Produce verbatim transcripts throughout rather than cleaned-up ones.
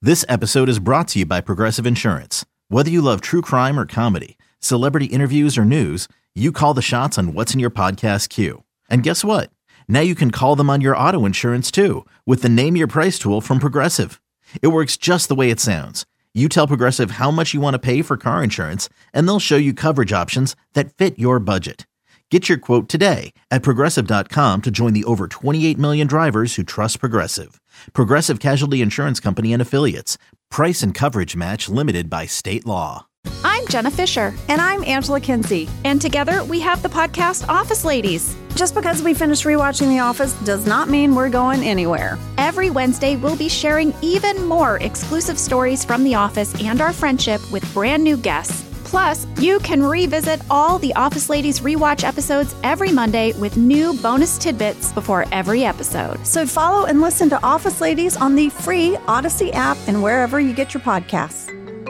This episode is brought to you by Progressive Insurance. Whether you love true crime or comedy, celebrity interviews or news, you call the shots on what's in your podcast queue. And guess what? Now you can call them on your auto insurance too with the Name Your Price tool from Progressive. It works just the way it sounds. You tell Progressive how much you want to pay for car insurance, and they'll show you coverage options that fit your budget. Get your quote today at Progressive dot com to join the over twenty-eight million drivers who trust Progressive. Progressive Casualty Insurance Company and Affiliates. Price and coverage match limited by state law. I'm Jenna Fisher. And I'm Angela Kinsey. And together we have the podcast Office Ladies. Just because we finished rewatching The Office does not mean we're going anywhere. Every Wednesday, we'll be sharing even more exclusive stories from The Office and our friendship with brand new guests. Plus, you can revisit all the Office Ladies rewatch episodes every Monday with new bonus tidbits before every episode. So follow and listen to Office Ladies on the free Odyssey app and wherever you get your podcasts.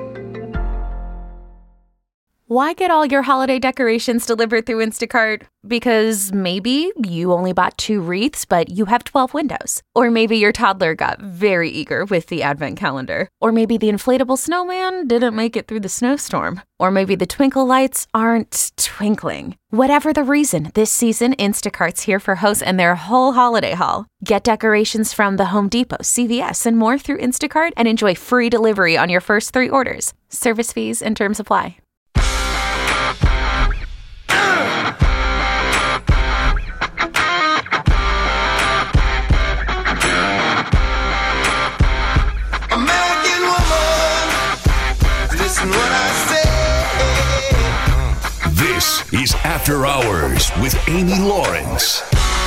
Why get all your holiday decorations delivered through Instacart? Because maybe you only bought two wreaths, but you have twelve windows. Or maybe your toddler got very eager with the advent calendar. Or maybe the inflatable snowman didn't make it through the snowstorm. Or maybe the twinkle lights aren't twinkling. Whatever the reason, this season, Instacart's here for hosts and their whole holiday haul. Get decorations from the Home Depot, C V S, and more through Instacart and enjoy free delivery on your first three orders. Service fees and terms apply. This is After Hours with Amy Lawrence.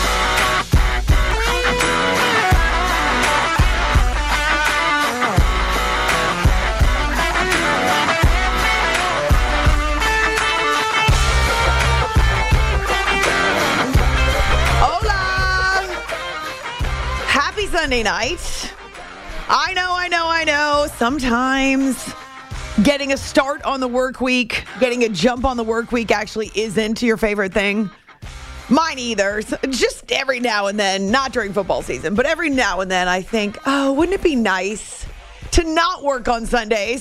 Hola! Happy Sunday night. I know, I know, I know. Sometimes getting a start on the work week, getting a jump on the work week actually isn't your favorite thing. Mine either. So just every now and then, not during football season, but every now and then I think, oh, wouldn't it be nice to not work on Sundays?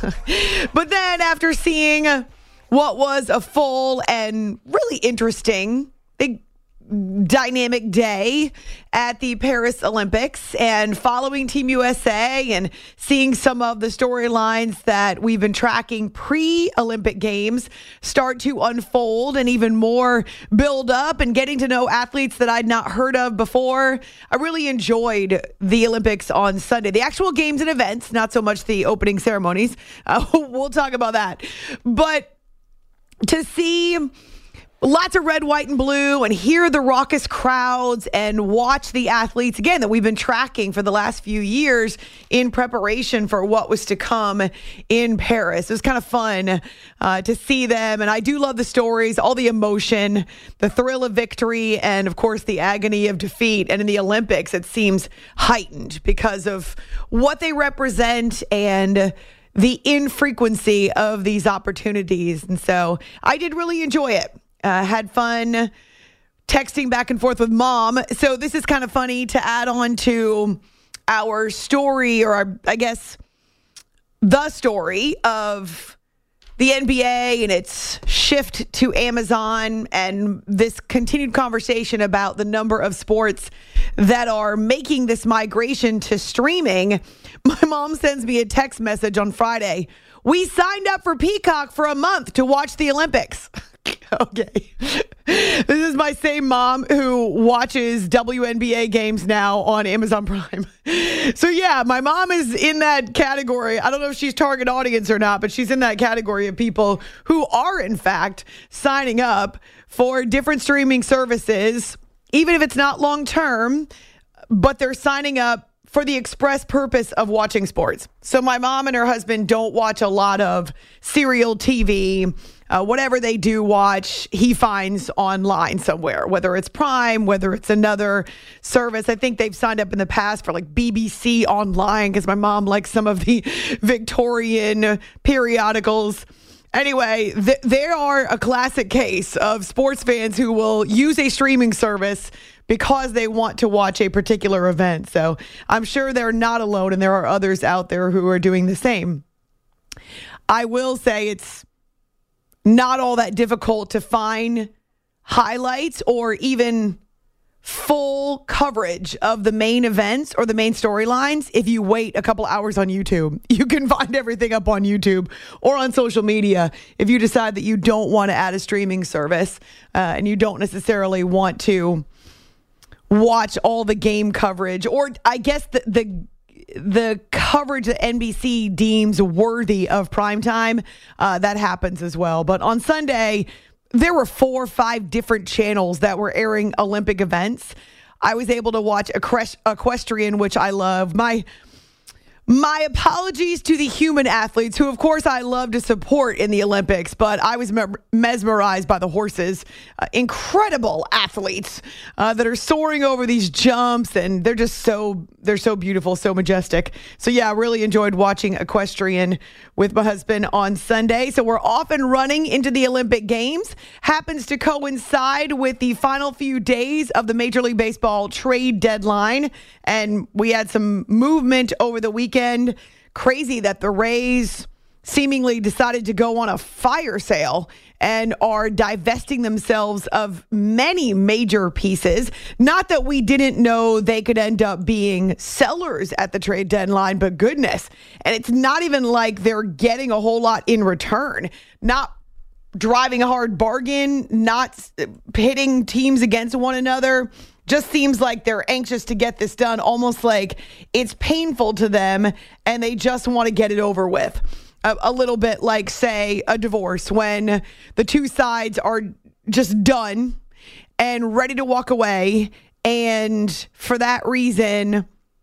But then after seeing what was a full and really interesting, big, dynamic day at the Paris Olympics and following Team U S A and seeing some of the storylines that we've been tracking pre-Olympic Games start to unfold and even more build up and getting to know athletes that I'd not heard of before. I really enjoyed the Olympics on Sunday. The actual games and events, not so much the opening ceremonies. Uh, we'll talk about that. But to see lots of red, white, and blue and hear the raucous crowds and watch the athletes, again, that we've been tracking for the last few years in preparation for what was to come in Paris. It was kind of fun uh, to see them. And I do love the stories, all the emotion, the thrill of victory, and, of course, the agony of defeat. And in the Olympics, it seems heightened because of what they represent and the infrequency of these opportunities. And so I did really enjoy it. Uh, had fun texting back and forth with mom. So this is kind of funny to add on to our story, or our, I guess, the story of the N B A and its shift to Amazon and this continued conversation about the number of sports that are making this migration to streaming. My mom sends me a text message on Friday. We signed up for Peacock for a month to watch the Olympics. Okay. This is my same mom who watches W N B A games now on Amazon Prime. So yeah, my mom is in that category. I don't know if she's target audience or not, but she's in that category of people who are in fact signing up for different streaming services, even if it's not long term, but they're signing up for the express purpose of watching sports. So my mom and her husband don't watch a lot of serial T V. Uh, whatever they do watch, he finds online somewhere, whether it's Prime, whether it's another service. I think they've signed up in the past for like B B C Online because my mom likes some of the Victorian periodicals. Anyway, th- they are a classic case of sports fans who will use a streaming service because they want to watch a particular event. So I'm sure they're not alone, and there are others out there who are doing the same. I will say it's not all that difficult to find highlights or even full coverage of the main events or the main storylines. If you wait a couple hours on YouTube, you can find everything up on YouTube or on social media if you decide that you don't want to add a streaming service uh, and you don't necessarily want to watch all the game coverage, or I guess the the, the coverage that N B C deems worthy of primetime. Uh, that happens as well. But on Sunday, there were four or five different channels that were airing Olympic events. I was able to watch equestrian, which I love. My my apologies to the human athletes, who, of course, I love to support in the Olympics, but I was me- mesmerized by the horses. Uh, incredible athletes uh, that are soaring over these jumps, and they're just so, they're so beautiful, so majestic. So, yeah, I really enjoyed watching equestrian with my husband on Sunday. So we're off and running into the Olympic Games. Happens to coincide with the final few days of the Major League Baseball trade deadline, and we had some movement over the weekend. Crazy that the Rays seemingly decided to go on a fire sale and are divesting themselves of many major pieces. Not that we didn't know they could end up being sellers at the trade deadline, but goodness. And it's not even like they're getting a whole lot in return. Not driving a hard bargain, not pitting teams against one another. Just seems like they're anxious to get this done, almost like it's painful to them and they just want to get it over with. A, a little bit like, say, a divorce, when the two sides are just done and ready to walk away. And for that reason,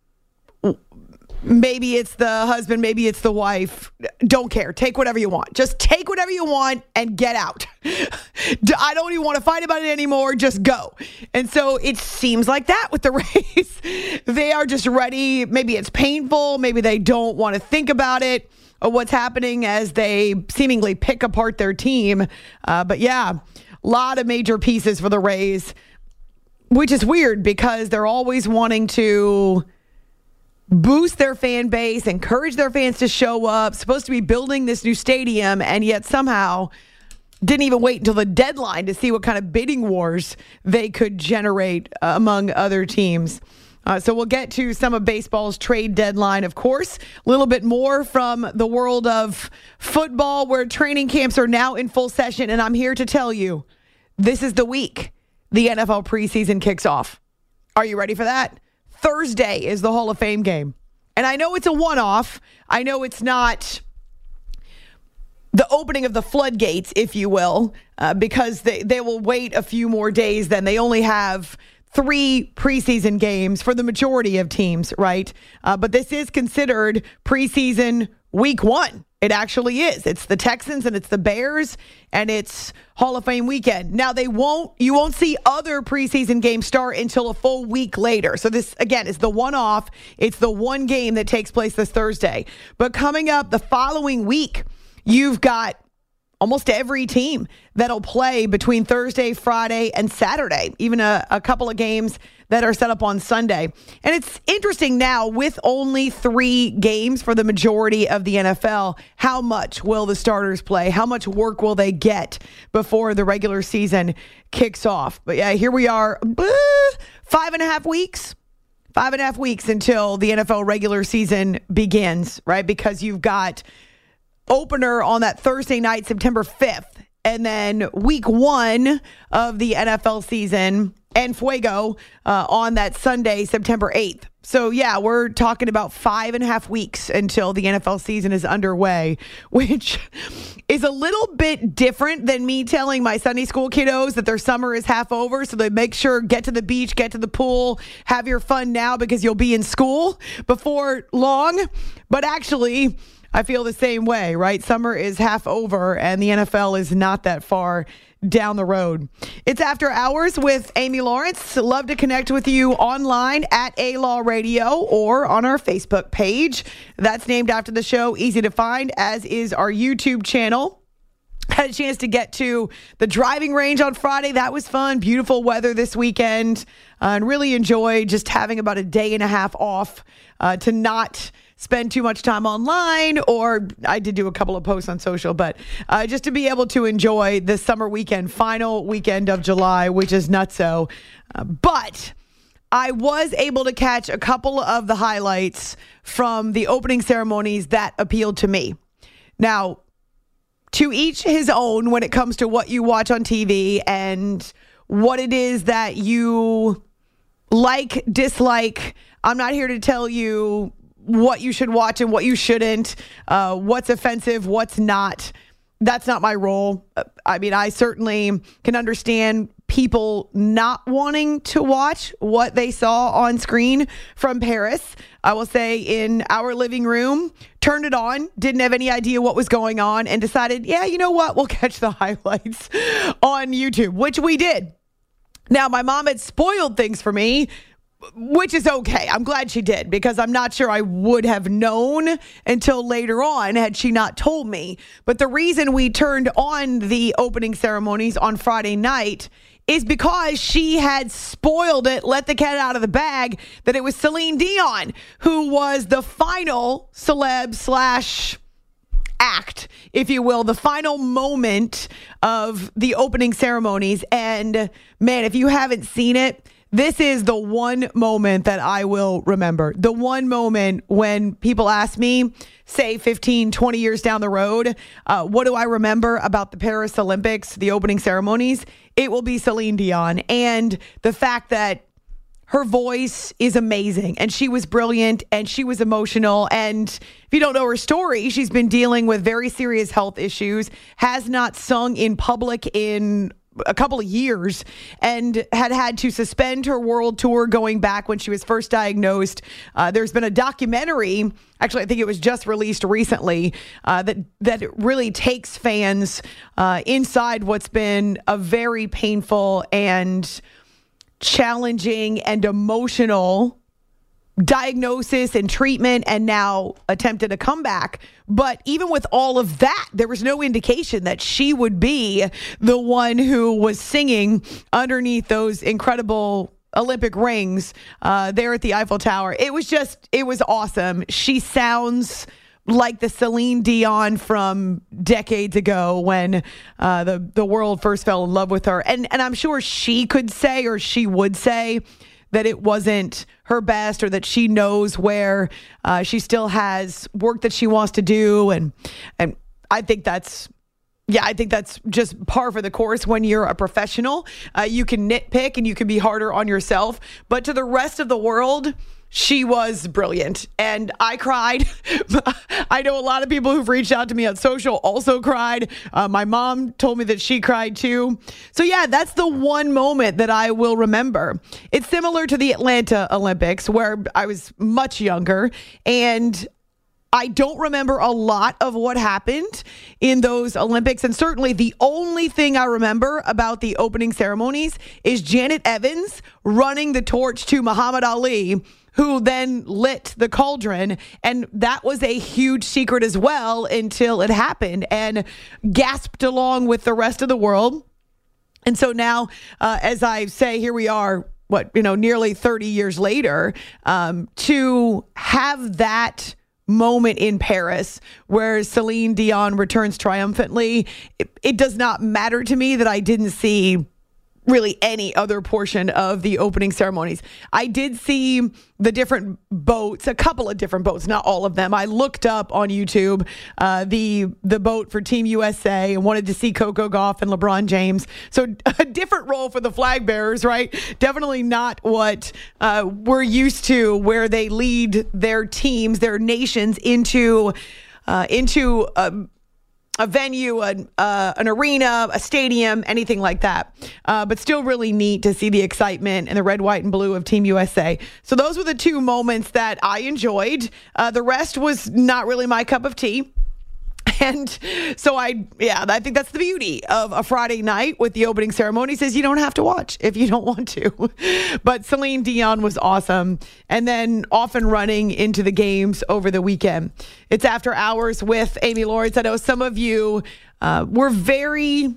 maybe it's the husband, maybe it's the wife. Don't care. Take whatever you want. Just take whatever you want and get out. I don't even want to fight about it anymore. Just go. And so it seems like that with the Rays. They are just ready. Maybe it's painful. Maybe they don't want to think about it or what's happening as they seemingly pick apart their team. Uh, but yeah, a lot of major pieces for the Rays, which is weird because they're always wanting to boost their fan base, encourage their fans to show up, supposed to be building this new stadium, and yet somehow didn't even wait until the deadline to see what kind of bidding wars they could generate uh, among other teams. Uh, so we'll get to some of baseball's trade deadline, of course. A little bit more from the world of football, where training camps are now in full session, and I'm here to tell you, this is the week the N F L preseason kicks off. Are you ready for that? Thursday is the Hall of Fame game. And I know it's a one-off. I know it's not the opening of the floodgates, if you will, uh, because they, they will wait a few more days. Then they only have three preseason games for the majority of teams, right? Uh, but this is considered preseason week one. It actually is. It's the Texans and it's the Bears, and it's Hall of Fame weekend. Now, they won't, you won't see other preseason games start until a full week later. So this, again, is the one-off. It's the one game that takes place this Thursday. But coming up the following week, you've got almost every team that'll play between Thursday, Friday, and Saturday, even a, a couple of games that are set up on Sunday. And it's interesting now, with only three games for the majority of the N F L, how much will the starters play? How much work will they get before the regular season kicks off? But yeah, here we are, five and a half weeks. Five and a half weeks until the N F L regular season begins, right? Because you've got opener on that Thursday night, September fifth, and then week one of the N F L season and Fuego uh, on that Sunday, September eighth. So yeah, we're talking about five and a half weeks until the N F L season is underway, which is a little bit different than me telling my Sunday school kiddos that their summer is half over. So they make sure, get to the beach, get to the pool, have your fun now because you'll be in school before long. But actually, I feel the same way, right? Summer is half over and the N F L is not that far down the road. It's After Hours with Amy Lawrence. Love to connect with you online at A-Law Radio or on our Facebook page. That's named after the show. Easy to find, as is our YouTube channel. Had a chance to get to the driving range on Friday. That was fun. Beautiful weather this weekend. Uh, and really enjoyed just having about a day and a half off uh, to not spend too much time online, or I did do a couple of posts on social, but uh, just to be able to enjoy the summer weekend, final weekend of July, which is nutso. Uh, but I was able to catch a couple of the highlights from the opening ceremonies that appealed to me. Now, to each his own when it comes to what you watch on T V and what it is that you like, dislike. I'm not here to tell you what you should watch and what you shouldn't, uh, what's offensive, what's not. That's not my role. I mean, I certainly can understand people not wanting to watch what they saw on screen from Paris. I will say in our living room, turned it on, didn't have any idea what was going on, and decided, yeah, you know what? We'll catch the highlights on YouTube, which we did. Now, my mom had spoiled things for me, which is okay. I'm glad she did, because I'm not sure I would have known until later on had she not told me. But the reason we turned on the opening ceremonies on Friday night is because she had spoiled it, let the cat out of the bag, that it was Celine Dion who was the final celeb slash act, if you will, the final moment of the opening ceremonies. And man, if you haven't seen it, this is the one moment that I will remember. The one moment when people ask me, say fifteen, twenty years down the road, uh, what do I remember about the Paris Olympics, the opening ceremonies? It will be Celine Dion. And the fact that her voice is amazing, and she was brilliant, and she was emotional. And if you don't know her story, she's been dealing with very serious health issues, has not sung in public in a couple of years, and had had to suspend her world tour going back when she was first diagnosed. Uh, there's been a documentary, actually, I think it was just released recently, uh, that that really takes fans uh, inside what's been a very painful and challenging and emotional diagnosis and treatment, and now attempted a comeback. But even with all of that, there was no indication that she would be the one who was singing underneath those incredible Olympic rings uh, there at the Eiffel Tower. It was just, it was awesome. She sounds like the Celine Dion from decades ago when uh, the, the world first fell in love with her. And, and I'm sure she could say, or she would say, that it wasn't her best, or that she knows where uh, she still has work that she wants to do. And and I think that's, yeah, I think that's just par for the course when you're a professional. Uh, you can nitpick and you can be harder on yourself. But to the rest of the world, she was brilliant. And I cried. I know a lot of people who've reached out to me on social also cried. Uh, my mom told me that she cried too. So yeah, that's the one moment that I will remember. It's similar to the Atlanta Olympics, where I was much younger, and I don't remember a lot of what happened in those Olympics. And certainly the only thing I remember about the opening ceremonies is Janet Evans running the torch to Muhammad Ali, who then lit the cauldron. And that was a huge secret as well until it happened, and gasped along with the rest of the world. And so now, uh, as I say, here we are, what, you know, nearly thirty years later, um, to have that moment in Paris where Celine Dion returns triumphantly, it, it does not matter to me that I didn't see really any other portion of the opening ceremonies. I did see the different boats, a couple of different boats, not all of them. I looked up on YouTube uh, the the boat for Team U S A and wanted to see Coco Gauff and LeBron James. So a different role for the flag bearers, right? Definitely not what uh, we're used to, where they lead their teams, their nations into uh, into a a venue, an, uh, an arena, a stadium, anything like that. Uh, but still really neat to see the excitement and the red, white, and blue of Team U S A. So those were the two moments that I enjoyed. Uh, the rest was not really my cup of tea. And so I, yeah, I think that's the beauty of a Friday night with the opening ceremony, says you don't have to watch if you don't want to. But Celine Dion was awesome. And then off and running into the games over the weekend. It's After Hours with Amy Lawrence. I know some of you uh, were very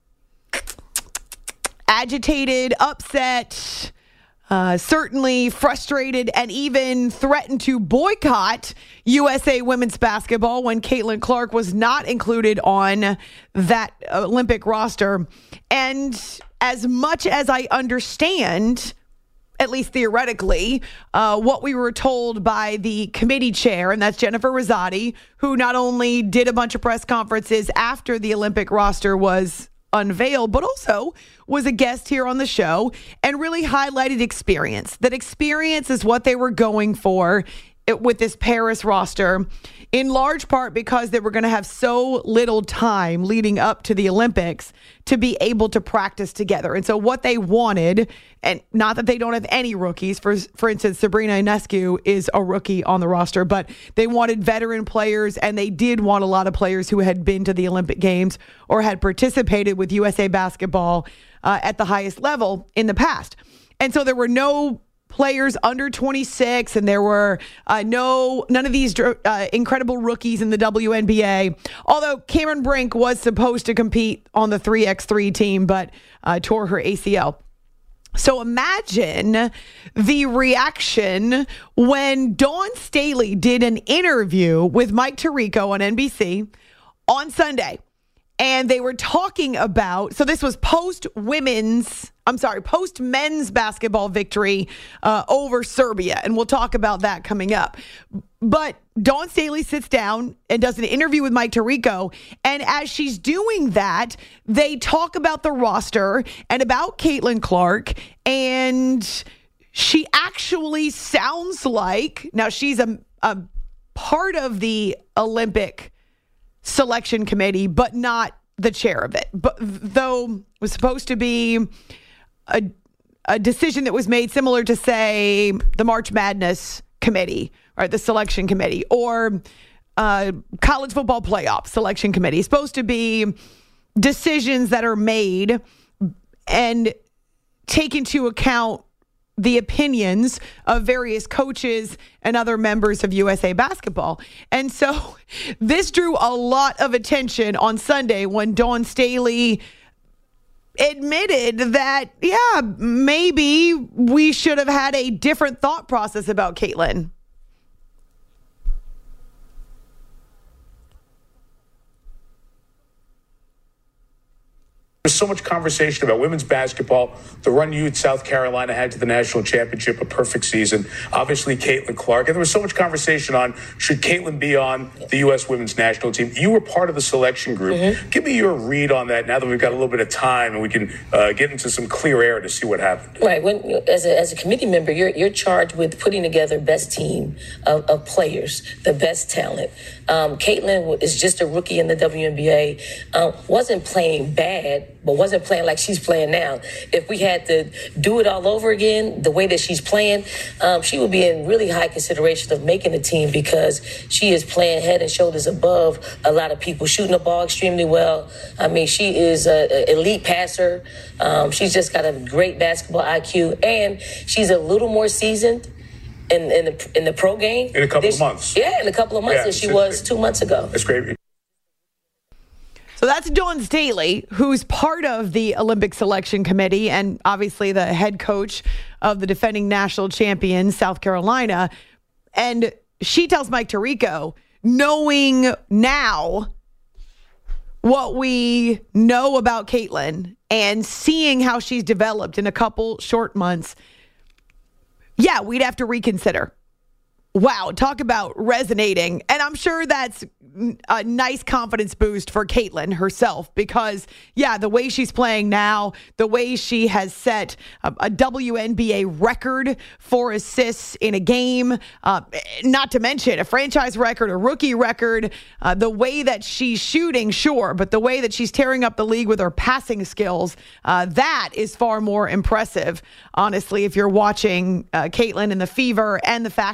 agitated, upset, Uh, certainly frustrated, and even threatened to boycott U S A women's basketball when Caitlin Clark was not included on that Olympic roster. And as much as I understand, at least theoretically, uh, what we were told by the committee chair, and that's Jennifer Rosati, who not only did a bunch of press conferences after the Olympic roster was unveiled, but also was a guest here on the show and really highlighted experience. That experience is what they were going for it, with this Paris roster, in large part because they were going to have so little time leading up to the Olympics to be able to practice together. And so what they wanted, and not that they don't have any rookies, for for instance, Sabrina Ionescu is a rookie on the roster, but they wanted veteran players, and they did want a lot of players who had been to the Olympic Games or had participated with U S A basketball uh, at the highest level in the past. And so there were no players under twenty-six, and there were uh, no none of these uh, incredible rookies in the W N B A. Although Cameron Brink was supposed to compete on the three by three team, but uh, tore her A C L. So imagine the reaction when Dawn Staley did an interview with Mike Tirico on N B C on Sunday. And they were talking about, so this was post women's, I'm sorry, post men's basketball victory uh, over Serbia. And we'll talk about that coming up. But Dawn Staley sits down and does an interview with Mike Tirico. And as she's doing that, they talk about the roster and about Caitlin Clark. And she actually sounds like, now she's a, a part of the Olympic selection committee, but not the chair of it. But though it was supposed to be a, a decision that was made similar to, say, the March Madness committee, right? The selection committee, or uh, college football playoff selection committee. It's supposed to be decisions that are made and take into account the opinions of various coaches and other members of U S A basketball. And so this drew a lot of attention on Sunday when Dawn Staley admitted that, yeah, maybe we should have had a different thought process about Caitlin. There's so much conversation about women's basketball. The run you at South Carolina had to the national championship, a perfect season. Obviously, Caitlin Clark. And there was so much conversation on, should Caitlin be on the U S women's national team? You were part of the selection group. Mm-hmm. Give me your read on that now that we've got a little bit of time and we can uh, get into some clear air to see what happened. Right. When as a, as a committee member, you're you're charged with putting together best team of, of players, the best talent. Um, Caitlin is just a rookie in the W N B A. Um, wasn't playing bad, but wasn't playing like she's playing now. If we had to do it all over again, the way that she's playing, um, she would be in really high consideration of making the team because she is playing head and shoulders above a lot of people, shooting the ball extremely well. I mean, she is an elite passer. Um, she's just got a great basketball I Q, and she's a little more seasoned in, in the in the pro game. In a couple this, of months. Yeah, in a couple of months yeah, than she was great. two months ago. That's great. So that's Dawn Staley, who's part of the Olympic selection committee and obviously the head coach of the defending national champion, South Carolina. And she tells Mike Tirico, knowing now what we know about Caitlin and seeing how she's developed in a couple short months, yeah, we'd have to reconsider. Wow, talk about resonating. And I'm sure that's a nice confidence boost for Caitlin herself because, yeah, the way she's playing now, the way she has set a, a W N B A record for assists in a game, uh, not to mention a franchise record, a rookie record, uh, the way that she's shooting, sure, but the way that she's tearing up the league with her passing skills, uh, that is far more impressive, honestly, if you're watching uh, Caitlin and the Fever and the fact that they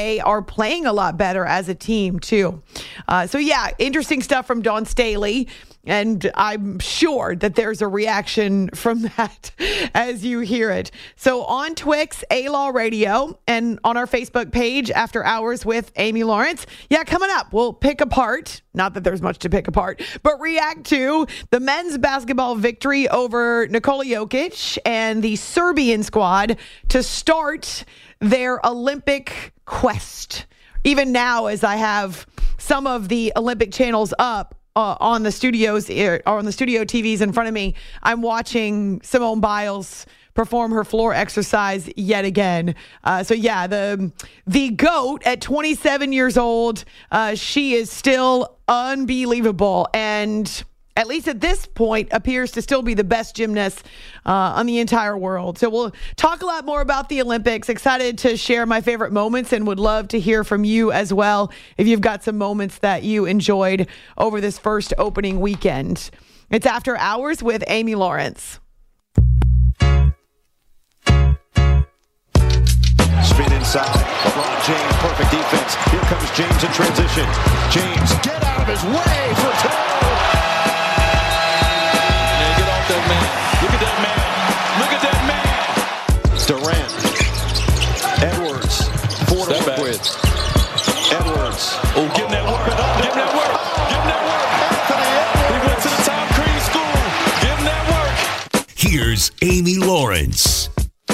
they are playing a lot better as a team, too. Uh, so, yeah, interesting stuff from Dawn Staley. And I'm sure that there's a reaction from that as you hear it. So on Twix, A-Law Radio, and on our Facebook page, After Hours with Amy Lawrence. Yeah, coming up, we'll pick apart, not that there's much to pick apart, but react to the men's basketball victory over Nikola Jokic and the Serbian squad to start their Olympic quest. Even now, as I have some of the Olympic channels up, Uh, on the studios or on the studio T Vs in front of me, I'm watching Simone Biles perform her floor exercise yet again. Uh, so yeah, the the GOAT at twenty-seven years old, uh, she is still unbelievable, and at least at this point, appears to still be the best gymnast uh, on the entire world. So we'll talk a lot more about the Olympics. Excited to share my favorite moments and would love to hear from you as well if you've got some moments that you enjoyed over this first opening weekend. It's After Hours with Amy Lawrence. Spin inside. LeBron James, perfect defense. Here comes James in transition. James, get out of his way for two. That man. Look at that man. Look at that man. Durant. Edwards. Four to work with. Edwards. Oh, give him that work. Give him that work. Give him that work. He went to the Tom Crean School. Give him that work. Here's Amy Lawrence.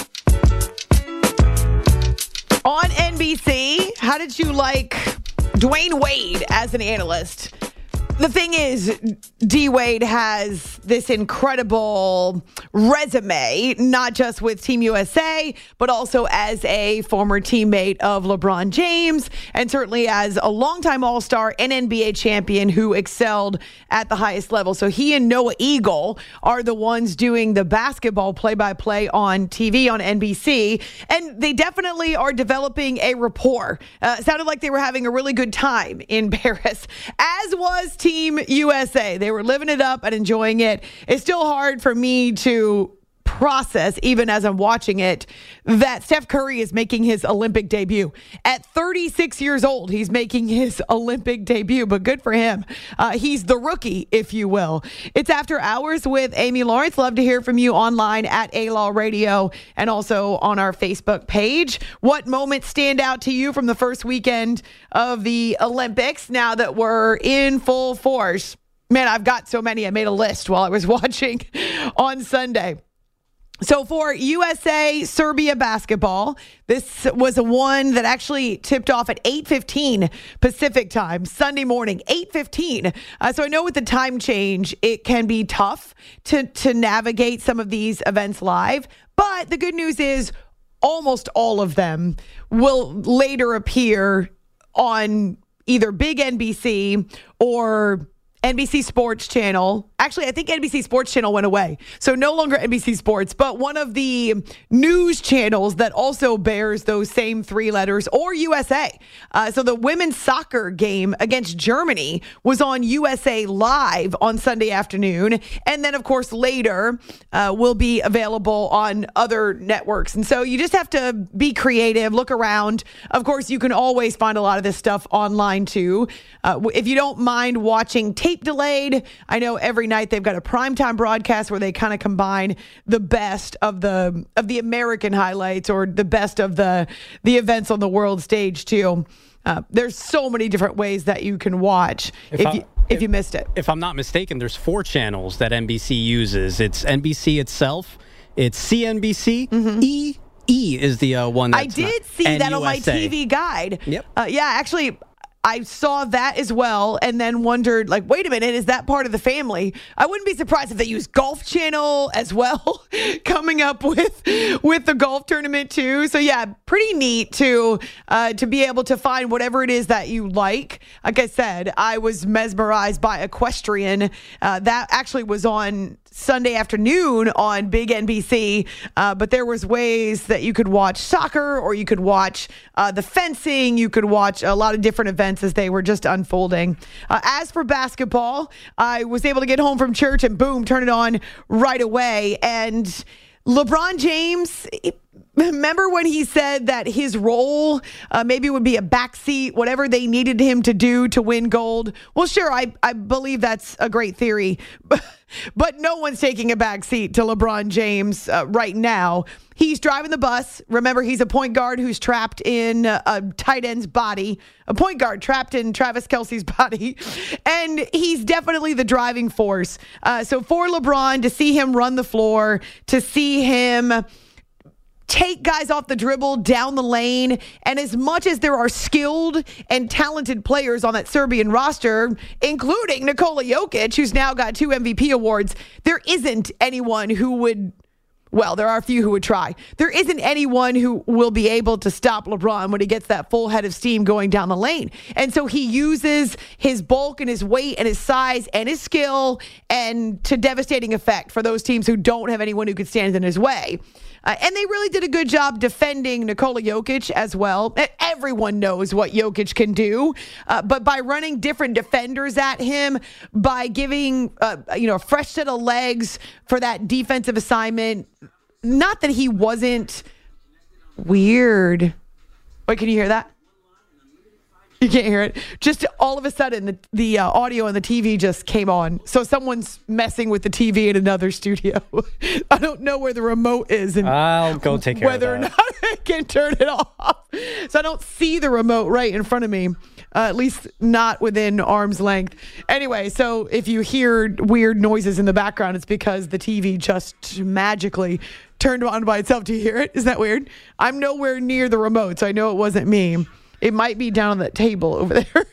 On N B C, how did you like Dwayne Wade as an analyst? The thing is, D. Wade has this incredible resume, not just with Team U S A, but also as a former teammate of LeBron James, and certainly as a longtime All-Star and N B A champion who excelled at the highest level. So he and Noah Eagle are the ones doing the basketball play-by-play on T V on N B C, and they definitely are developing a rapport. Uh, sounded like they were having a really good time in Paris, as was Team U S A. They were living it up and enjoying it. It's still hard for me to process, even as I'm watching it, that Steph Curry is making his Olympic debut. At thirty-six years old, he's making his Olympic debut, but good for him. Uh, he's the rookie, if you will. It's After Hours with Amy Lawrence. Love to hear from you online at A-Law Radio and also on our Facebook page. What moments stand out to you from the first weekend of the Olympics now that we're in full force? Man, I've got so many. I made a list while I was watching on Sunday. So for U S A Serbia basketball, this was a one that actually tipped off at eight fifteen Pacific time, Sunday morning, eight fifteen. Uh, so I know with the time change, it can be tough to, to navigate some of these events live. But the good news is almost all of them will later appear on either Big N B C or N B C Sports Channel. Actually, I think N B C Sports Channel went away. So no longer N B C Sports, but one of the news channels that also bears those same three letters, or U S A. Uh, so the women's soccer game against Germany was on U S A Live on Sunday afternoon. And then, of course, later uh, will be available on other networks. And so you just have to be creative, look around. Of course, you can always find a lot of this stuff online, too. Uh, if you don't mind watching tape delayed, I know every night they've got a primetime broadcast where they kind of combine the best of the of the American highlights or the best of the the events on the world stage too. Uh, there's so many different ways that you can watch if, if I, you if, if you missed it. If I'm not mistaken, there's four channels that N B C uses. It's N B C itself, it's C N B C, mm-hmm. E E is the uh, one. That's I did not, see that U S A. on my T V guide. Yep. Uh, yeah, actually, I saw that as well and then wondered, like, wait a minute, is that part of the family? I wouldn't be surprised if they use Golf Channel as well, coming up with with the golf tournament too. So yeah, pretty neat to uh, to be able to find whatever it is that you like. Like I said, I was mesmerized by Equestrian. Uh, that actually was on Sunday afternoon on Big N B C, uh, but there was ways that you could watch soccer, or you could watch uh, the fencing. You could watch a lot of different events as they were just unfolding. Uh, as for basketball, I was able to get home from church and boom, turn it on right away. And LeBron James, remember when he said that his role uh, maybe would be a backseat, whatever they needed him to do to win gold? Well, sure, I, I believe that's a great theory, but, but no one's taking a backseat to LeBron James uh, right now. He's driving the bus. Remember, he's a point guard who's trapped in a tight end's body, a point guard trapped in Travis Kelce's body, and he's definitely the driving force. Uh, so for LeBron, to see him run the floor, to see him take guys off the dribble down the lane, and as much as there are skilled and talented players on that Serbian roster, including Nikola Jokic, who's now got two M V P awards, there isn't anyone who would... Well, there are a few who would try. There isn't anyone who will be able to stop LeBron when he gets that full head of steam going down the lane. And so he uses his bulk and his weight and his size and his skill and to devastating effect for those teams who don't have anyone who could stand in his way. Uh, and they really did a good job defending Nikola Jokic as well. Everyone knows what Jokic can do. Uh, but by running different defenders at him, by giving uh, you know a fresh set of legs for that defensive assignment, not that he wasn't weird. Wait, can you hear that? You can't hear it. Just all of a sudden, the, the uh, audio on the T V just came on. So someone's messing with the T V in another studio. I don't know where the remote is. And I'll go take care of that. Whether or not I can turn it off. So I don't see the remote right in front of me. Uh, at least not within arm's length. Anyway, so if you hear weird noises in the background, it's because the T V just magically turned on by itself. Do you hear it? Isn't that weird? I'm nowhere near the remote, so I know it wasn't me. It might be down on that table over there.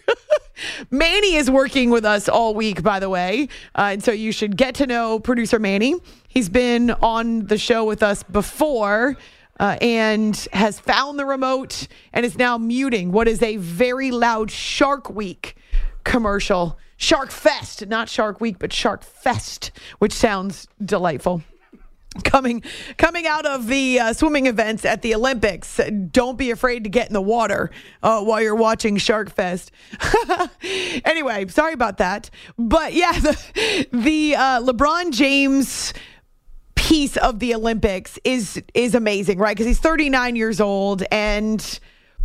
Manny is working with us all week, by the way. Uh, and so you should get to know producer Manny. He's been on the show with us before uh, and has found the remote and is now muting what is a very loud Shark Week commercial. Shark Fest, not Shark Week, but Shark Fest, which sounds delightful. Coming coming out of the uh, swimming events at the Olympics, don't be afraid to get in the water uh, while you're watching Shark Fest. Anyway, sorry about that. But yeah, the, the uh, LeBron James piece of the Olympics is is amazing, right? Because he's thirty-nine years old and...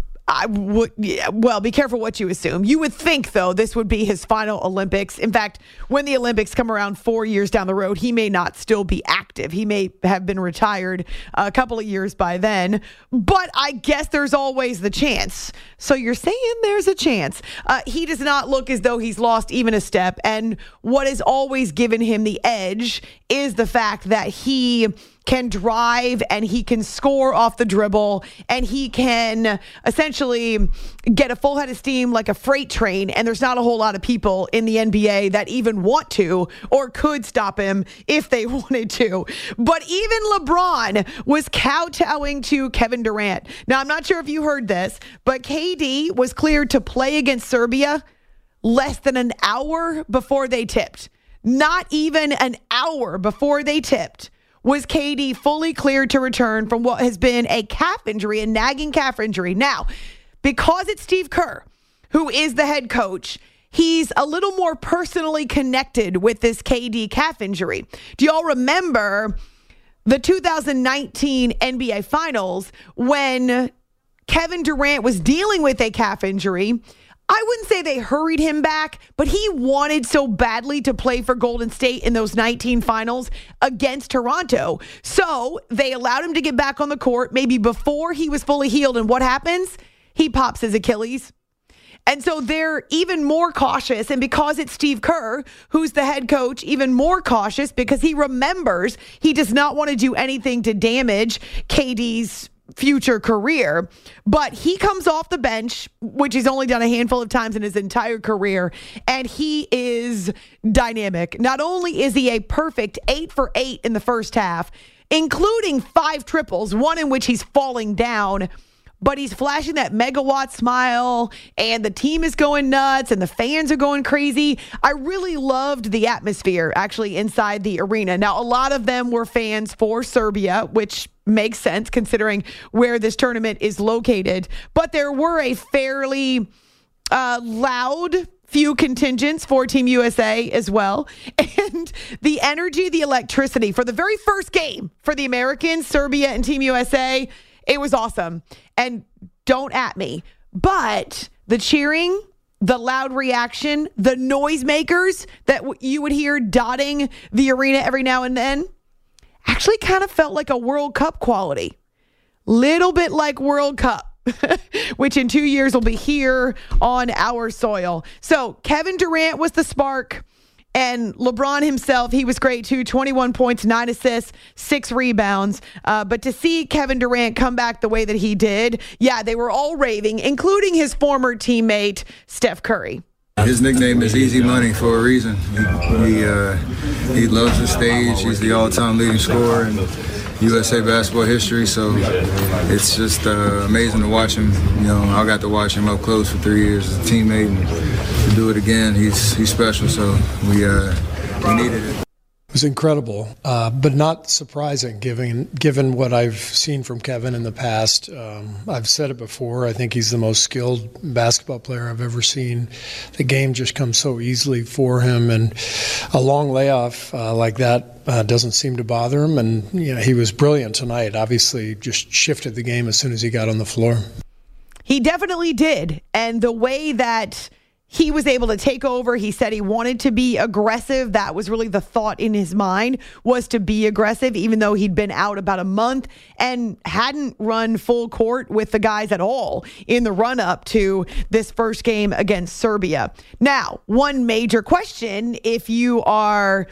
I would, yeah, well, be careful what you assume. You would think, though, this would be his final Olympics. In fact, when the Olympics come around four years down the road, he may not still be active. He may have been retired a couple of years by then. But I guess there's always the chance. So you're saying there's a chance. Uh, he does not look as though he's lost even a step. And what has always given him the edge is the fact that he can drive and he can score off the dribble and he can essentially get a full head of steam like a freight train. And there's not a whole lot of people in the N B A that even want to or could stop him if they wanted to. But even LeBron was kowtowing to Kevin Durant. Now, I'm not sure if you heard this, but K D was cleared to play against Serbia less than an hour before they tipped. Not even an hour before they tipped was K D fully cleared to return from what has been a calf injury, a nagging calf injury. Now, because it's Steve Kerr, who is the head coach, he's a little more personally connected with this K D calf injury. Do y'all remember the two thousand nineteen N B A Finals when Kevin Durant was dealing with a calf injury? I wouldn't say they hurried him back, but he wanted so badly to play for Golden State in those nineteen finals against Toronto. So they allowed him to get back on the court maybe before he was fully healed. And what happens? He pops his Achilles. And so they're even more cautious. And because it's Steve Kerr, who's the head coach, even more cautious because he remembers he does not want to do anything to damage K D's future career. But he comes off the bench, which he's only done a handful of times in his entire career, and he is dynamic. Not only is he a perfect eight for eight in the first half, including five triples, one in which he's falling down, but he's flashing that megawatt smile, and the team is going nuts, and the fans are going crazy. I really loved the atmosphere, actually, inside the arena. Now, a lot of them were fans for Serbia, which makes sense considering where this tournament is located. But there were a fairly uh, loud few contingents for Team U S A as well. And the energy, the electricity for the very first game for the Americans, Serbia and Team U S A, it was awesome. And don't at me, but the cheering, the loud reaction, the noisemakers that w- you would hear dotting the arena every now and then actually kind of felt like a World Cup quality. Little bit like World Cup. Which in two years will be here on our soil. So Kevin Durant was the spark, and LeBron himself, he was great too. twenty-one points, nine assists, six rebounds. Uh, but to see Kevin Durant come back the way that he did, yeah, they were all raving, including his former teammate, Steph Curry. His nickname is Easy Money for a reason. He he, uh, he loves the stage. He's the all-time leading scorer in U S A basketball history, so it's just uh, amazing to watch him. You know, I got to watch him up close for three years as a teammate, and to do it again, he's he's special. So we uh, we needed it. It was incredible, uh, but not surprising given given what I've seen from Kevin in the past. Um, I've said it before. I think he's the most skilled basketball player I've ever seen. The game just comes so easily for him, and a long layoff uh, like that uh, doesn't seem to bother him. And you know, he was brilliant tonight. Obviously, just shifted the game as soon as he got on the floor. He definitely did, and the way that he was able to take over. He said he wanted to be aggressive. That was really the thought in his mind, was to be aggressive, even though he'd been out about a month and hadn't run full court with the guys at all in the run up to this first game against Serbia. Now, one major question, if you are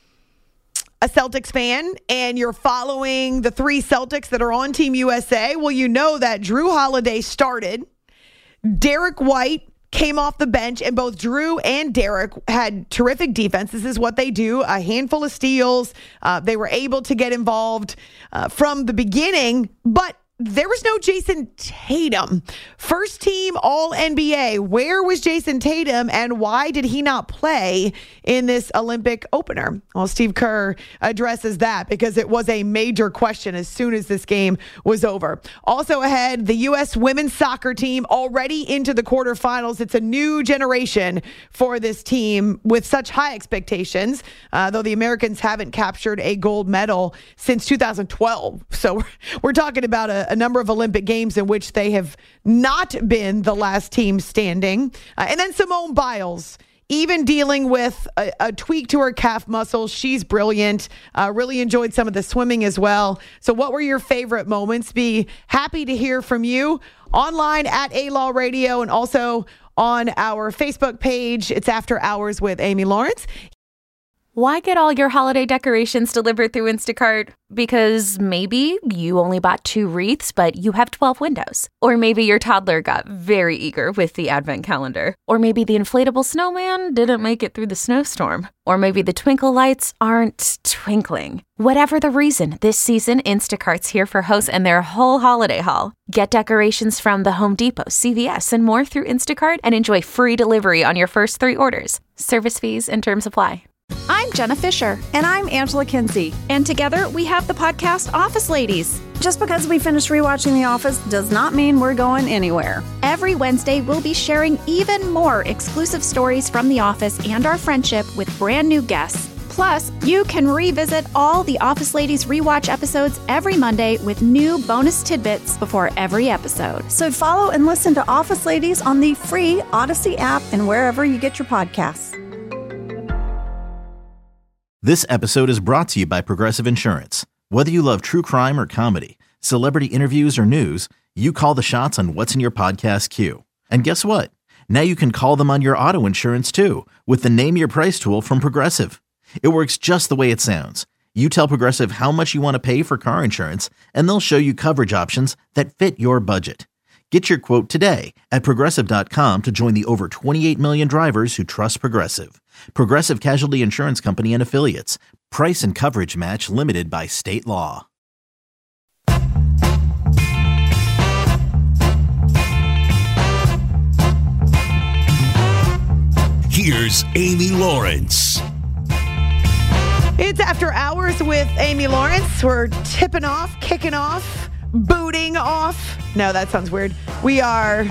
a Celtics fan and you're following the three Celtics that are on Team U S A, well, you know that Drew Holiday started. Derek White came off the bench, and both Drew and Derek had terrific defense. This is what they do, a handful of steals. Uh, they were able to get involved uh, from the beginning, but there was no Jason Tatum. First team All N B A. Where was Jason Tatum, and why did he not play in this Olympic opener? Well, Steve Kerr addresses that because it was a major question as soon as this game was over. Also ahead, the U S women's soccer team already into the quarterfinals. It's a new generation for this team with such high expectations, uh, though the Americans haven't captured a gold medal since two thousand twelve. So we're, we're talking about a a number of Olympic games in which they have not been the last team standing. Uh, and then Simone Biles, even dealing with a, a tweak to her calf muscle. She's brilliant. Uh, really enjoyed some of the swimming as well. So what were your favorite moments? Be happy to hear from you online at A-Law Radio and also on our Facebook page. It's After Hours with Amy Lawrence. Why get all your holiday decorations delivered through Instacart? Because maybe you only bought two wreaths, but you have twelve windows. Or maybe your toddler got very eager with the advent calendar. Or maybe the inflatable snowman didn't make it through the snowstorm. Or maybe the twinkle lights aren't twinkling. Whatever the reason, this season, Instacart's here for hosts and their whole holiday haul. Get decorations from the Home Depot, C V S, and more through Instacart and enjoy free delivery on your first three orders. Service fees and terms apply. I'm Jenna Fisher. And I'm Angela Kinsey. And together we have the podcast Office Ladies. Just because we finished rewatching The Office does not mean we're going anywhere. Every Wednesday, we'll be sharing even more exclusive stories from The Office and our friendship with brand new guests. Plus, you can revisit all the Office Ladies rewatch episodes every Monday with new bonus tidbits before every episode. So follow and listen to Office Ladies on the free Odyssey app and wherever you get your podcasts. This episode is brought to you by Progressive Insurance. Whether you love true crime or comedy, celebrity interviews or news, you call the shots on what's in your podcast queue. And guess what? Now you can call them on your auto insurance too with the Name Your Price tool from Progressive. It works just the way it sounds. You tell Progressive how much you want to pay for car insurance, and they'll show you coverage options that fit your budget. Get your quote today at Progressive dot com to join the over twenty-eight million drivers who trust Progressive. Progressive Casualty Insurance Company and Affiliates. Price and coverage match limited by state law. Here's Amy Lawrence. It's After Hours with Amy Lawrence. We're tipping off, kicking off, booting off. No, that sounds weird. We are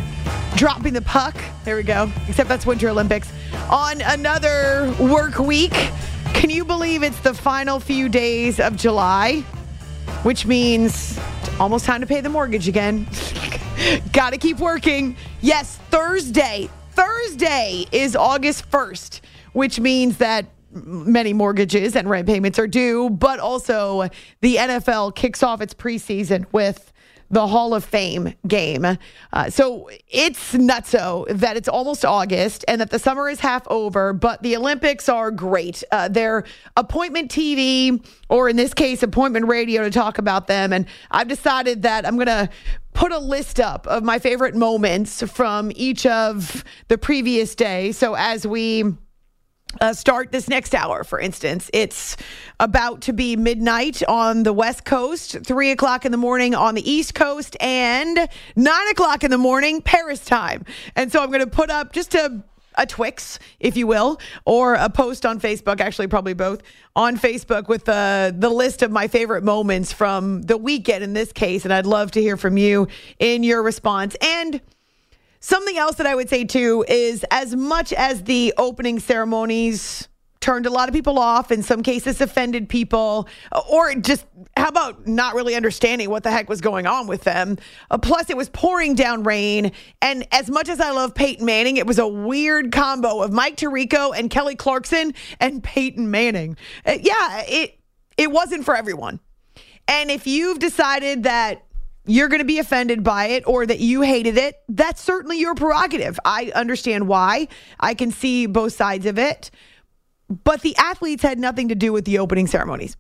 dropping the puck. There we go. Except that's Winter Olympics. On another work week. Can you believe it's the final few days of July? Which means it's almost time to pay the mortgage again. Got to keep working. Yes, Thursday. Thursday is August first, which means that many mortgages and rent payments are due, but also the N F L kicks off its preseason with the Hall of Fame game. Uh, so it's nutso that it's almost August and that the summer is half over, but the Olympics are great. Uh, they're appointment T V, or in this case, appointment radio to talk about them. And I've decided that I'm going to put a list up of my favorite moments from each of the previous day. So as we Uh, start this next hour, for instance, it's about to be midnight on the West Coast, three o'clock in the morning on the East Coast, and nine o'clock in the morning Paris time. And so I'm going to put up just a, a Twix, if you will, or a post on Facebook, actually probably both, on Facebook with uh, the list of my favorite moments from the weekend in this case. And I'd love to hear from you in your response. And something else that I would say, too, is as much as the opening ceremonies turned a lot of people off, in some cases offended people, or just, how about not really understanding what the heck was going on with them? Uh, plus, it was pouring down rain. And as much as I love Peyton Manning, it was a weird combo of Mike Tirico and Kelly Clarkson and Peyton Manning. Uh, yeah, it it wasn't for everyone. And if you've decided that you're going to be offended by it or that you hated it, that's certainly your prerogative. I understand why. I can see both sides of it. But the athletes had nothing to do with the opening ceremonies.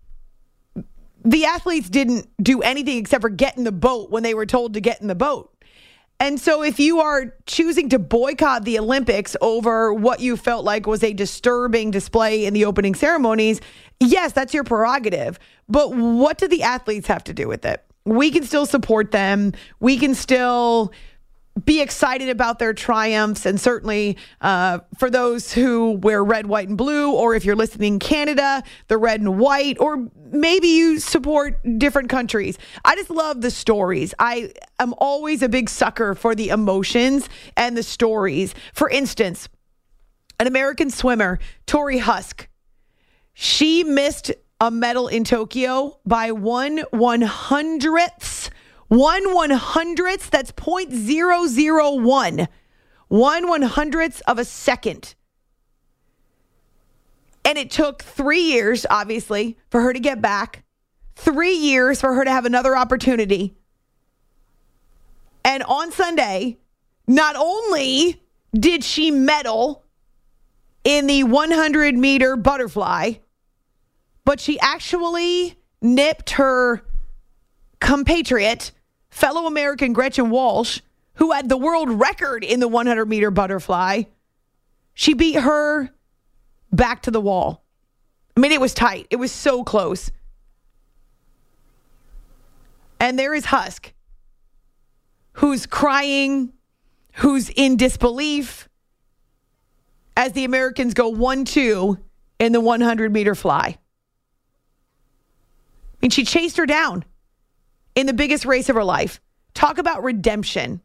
The athletes didn't do anything except for get in the boat when they were told to get in the boat. And so if you are choosing to boycott the Olympics over what you felt like was a disturbing display in the opening ceremonies, yes, that's your prerogative. But what do the athletes have to do with it? We can still support them. We can still be excited about their triumphs. And certainly uh, for those who wear red, white, and blue, or if you're listening in Canada, the red and white, or maybe you support different countries. I just love the stories. I am always a big sucker for the emotions and the stories. For instance, an American swimmer, Tori Husk, she missed a medal in Tokyo by one one hundredths. One one hundredths, that's point zero zero one. One one hundredths of a second. And it took three years, obviously, for her to get back. Three years for her to have another opportunity. And on Sunday, not only did she medal in the one hundred meter butterfly, but she actually nipped her compatriot, fellow American Gretchen Walsh, who had the world record in the one hundred meter butterfly. She beat her back to the wall. I mean, it was tight. It was so close. And there is Husk, who's crying, who's in disbelief as the Americans go one two in the one hundred meter fly. I mean, she chased her down in the biggest race of her life. Talk about redemption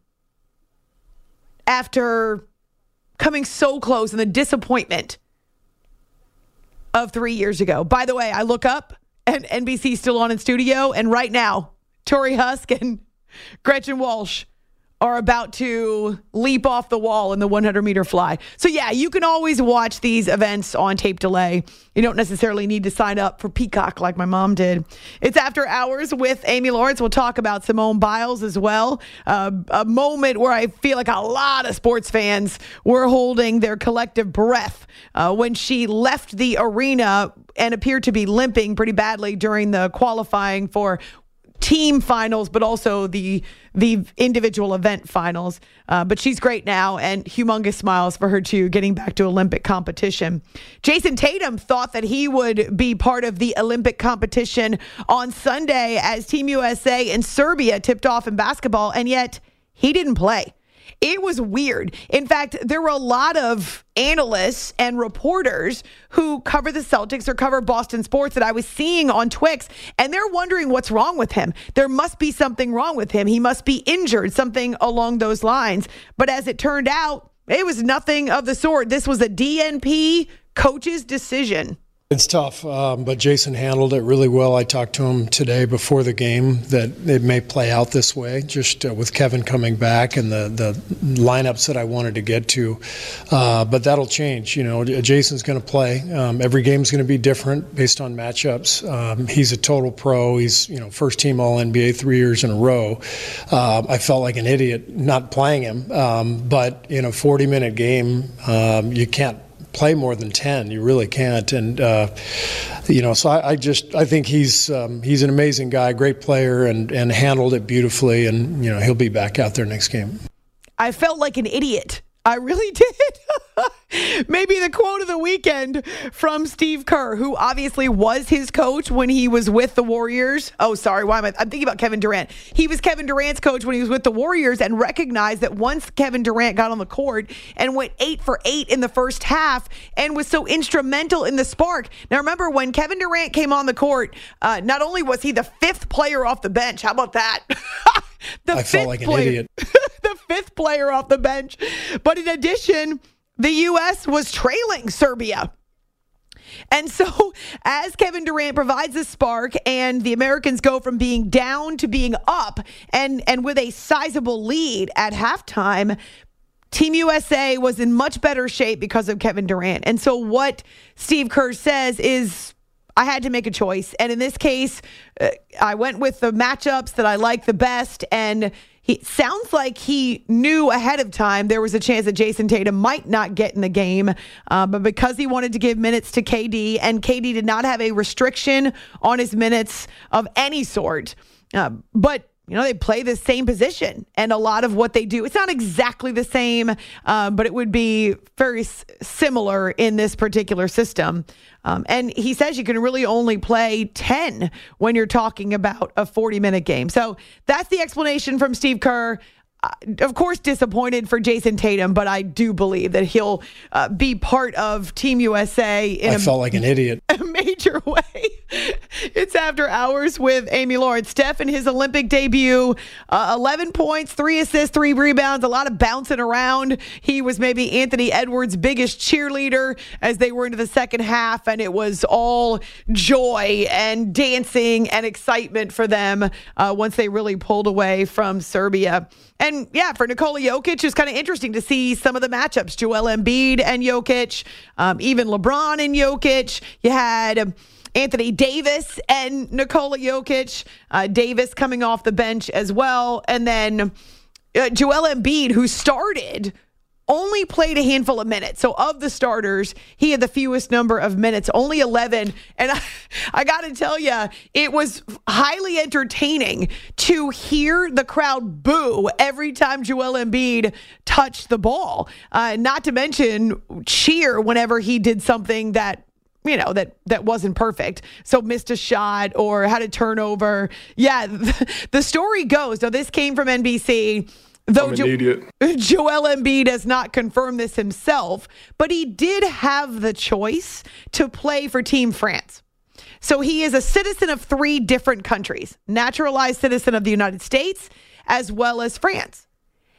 after coming so close and the disappointment of three years ago. By the way, I look up and N B C's still on in studio, and right now, Tori Husk and Gretchen Walsh are about to leap off the wall in the one hundred meter fly. So yeah, you can always watch these events on tape delay. You don't necessarily need to sign up for Peacock like my mom did. It's After Hours with Amy Lawrence. We'll talk about Simone Biles as well. Uh, a moment where I feel like a lot of sports fans were holding their collective breath uh, when she left the arena and appeared to be limping pretty badly during the qualifying for team finals, but also the the individual event finals. Uh, but she's great now, and humongous smiles for her too, getting back to Olympic competition. Jason Tatum thought that he would be part of the Olympic competition on Sunday as Team U S A and Serbia tipped off in basketball, and yet he didn't play. It was weird. In fact, there were a lot of analysts and reporters who cover the Celtics or cover Boston sports that I was seeing on Twix, and they're wondering what's wrong with him. There must be something wrong with him. He must be injured, something along those lines. But as it turned out, it was nothing of the sort. This was a D N P coach's decision. It's tough, um, but Jason handled it really well. I talked to him today before the game that it may play out this way, just uh, with Kevin coming back and the, the lineups that I wanted to get to. Uh, but that'll change. You know, Jason's going to play. Um, every game's going to be different based on matchups. Um, he's a total pro. He's, you know, first team All N B A three years in a row. Uh, I felt like an idiot not playing him. Um, but in a forty-minute game, um, you can't play more than ten. You really can't. And, uh, you know, so I, I just, I think he's um, he's an amazing guy, great player, and, and handled it beautifully. And, you know, he'll be back out there next game. I felt like an idiot. I really did. Maybe the quote of the weekend from Steve Kerr, who obviously was his coach when he was with the Warriors. Oh, sorry. Why am I? I'm thinking about Kevin Durant. He was Kevin Durant's coach when he was with the Warriors and recognized that once Kevin Durant got on the court and went eight for eight in the first half and was so instrumental in the spark. Now, remember, when Kevin Durant came on the court, uh, not only was he the fifth player off the bench. How about that? the I felt like an player. idiot. The fifth player off the bench. But in addition, the U S was trailing Serbia. And so as Kevin Durant provides the spark and the Americans go from being down to being up and, and with a sizable lead at halftime, Team U S A was in much better shape because of Kevin Durant. And so what Steve Kerr says is, I had to make a choice. And in this case, uh, I went with the matchups that I like the best. And he sounds like he knew ahead of time there was a chance that Jason Tatum might not get in the game. Uh, but because he wanted to give minutes to K D, and K D did not have a restriction on his minutes of any sort. Uh, but You know, they play the same position, and a lot of what they do, it's not exactly the same, um, but it would be very s- similar in this particular system. Um, and he says you can really only play ten when you're talking about a forty-minute game. So that's the explanation from Steve Kerr. Uh, of course, disappointed for Jason Tatum, but I do believe that he'll uh, be part of Team U S A in I a, felt like an idiot. a major way. It's After Hours with Amy Lawrence. Steph in his Olympic debut, uh, eleven points, three assists, three rebounds, a lot of bouncing around. He was maybe Anthony Edwards' biggest cheerleader as they were into the second half, and it was all joy and dancing and excitement for them uh, once they really pulled away from Serbia. And yeah, for Nikola Jokic, it's kind of interesting to see some of the matchups. Joel Embiid and Jokic, um, even LeBron and Jokic. You had um, Anthony Davis and Nikola Jokic. Uh, Davis coming off the bench as well. And then uh, Joel Embiid, who started, only played a handful of minutes. So of the starters, he had the fewest number of minutes, only eleven. And I, I got to tell you, it was highly entertaining to hear the crowd boo every time Joel Embiid touched the ball. Uh, not to mention cheer whenever he did something that, you know, that, that wasn't perfect. So missed a shot or had a turnover. Yeah, the story goes, so this came from N B C. Though jo- Joel Embiid has not confirmed this himself, but he did have the choice to play for Team France. So he is a citizen of three different countries, naturalized citizen of the United States, as well as France.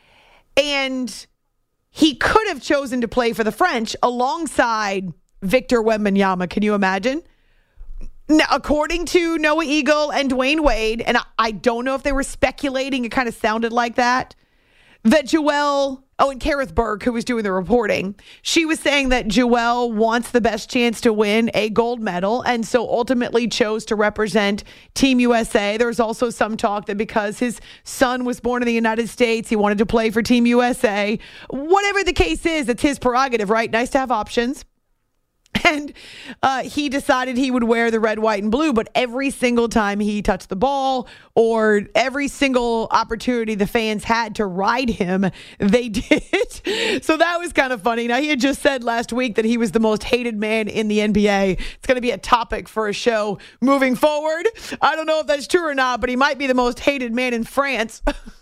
And he could have chosen to play for the French alongside Victor Wembanyama. Can you imagine? Now, according to Noah Eagle and Dwayne Wade, and I, I don't know if they were speculating, it kind of sounded like that, that Joel, oh, and Kareth Burke, who was doing the reporting, she was saying that Joel wants the best chance to win a gold medal and so ultimately chose to represent Team U S A. There's also some talk that because his son was born in the United States, he wanted to play for Team U S A. Whatever the case is, it's his prerogative, right? Nice to have options. And uh, he decided he would wear the red, white, and blue. But every single time he touched the ball or every single opportunity the fans had to ride him, they did. So that was kind of funny. Now, he had just said last week that he was the most hated man in the N B A. It's going to be a topic for a show moving forward. I don't know if that's true or not, but he might be the most hated man in France.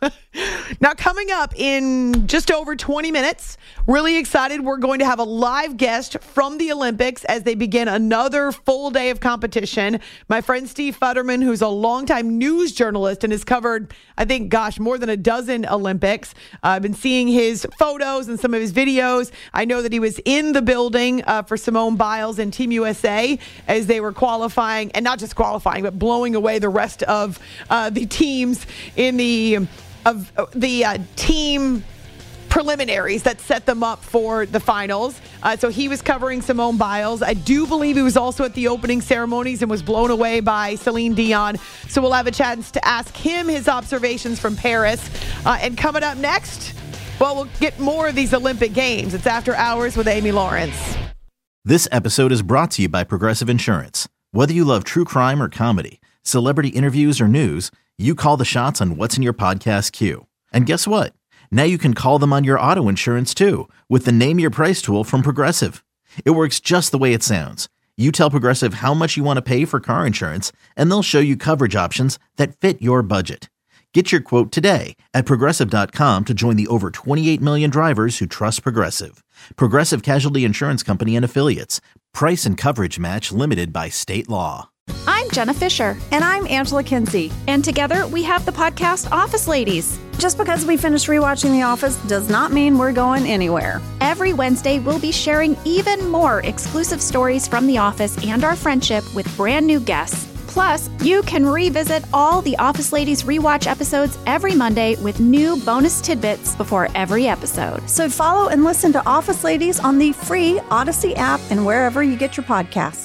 Now, coming up in just over twenty minutes, really excited. We're going to have a live guest from the Olympics as they begin another full day of competition. My friend Steve Futterman, who's a longtime news journalist and has covered, I think, gosh, more than a dozen Olympics. Uh, I've been seeing his photos and some of his videos. I know that he was in the building uh, for Simone Biles and Team U S A as they were qualifying, and not just qualifying, but blowing away the rest of uh, the teams in the of uh, the uh, team preliminaries that set them up for the finals. Uh, so he was covering Simone Biles. I do believe he was also at the opening ceremonies and was blown away by Celine Dion. So we'll have a chance to ask him his observations from Paris. Uh, and coming up next, well, we'll get more of these Olympic Games. It's After Hours with Amy Lawrence. This episode is brought to you by Progressive Insurance. Whether you love true crime or comedy, celebrity interviews or news, you call the shots on what's in your podcast queue. And guess what? Now you can call them on your auto insurance too with the Name Your Price tool from Progressive. It works just the way it sounds. You tell Progressive how much you want to pay for car insurance, and they'll show you coverage options that fit your budget. Get your quote today at Progressive dot com to join the over twenty-eight million drivers who trust Progressive. Progressive Casualty Insurance Company and Affiliates. Price and coverage match limited by state law. I'm Jenna Fisher. And I'm Angela Kinsey. And together we have the podcast Office Ladies. Just because we finished rewatching The Office does not mean we're going anywhere. Every Wednesday, we'll be sharing even more exclusive stories from The Office and our friendship with brand new guests. Plus, you can revisit all the Office Ladies rewatch episodes every Monday with new bonus tidbits before every episode. So follow and listen to Office Ladies on the free Odyssey app and wherever you get your podcasts.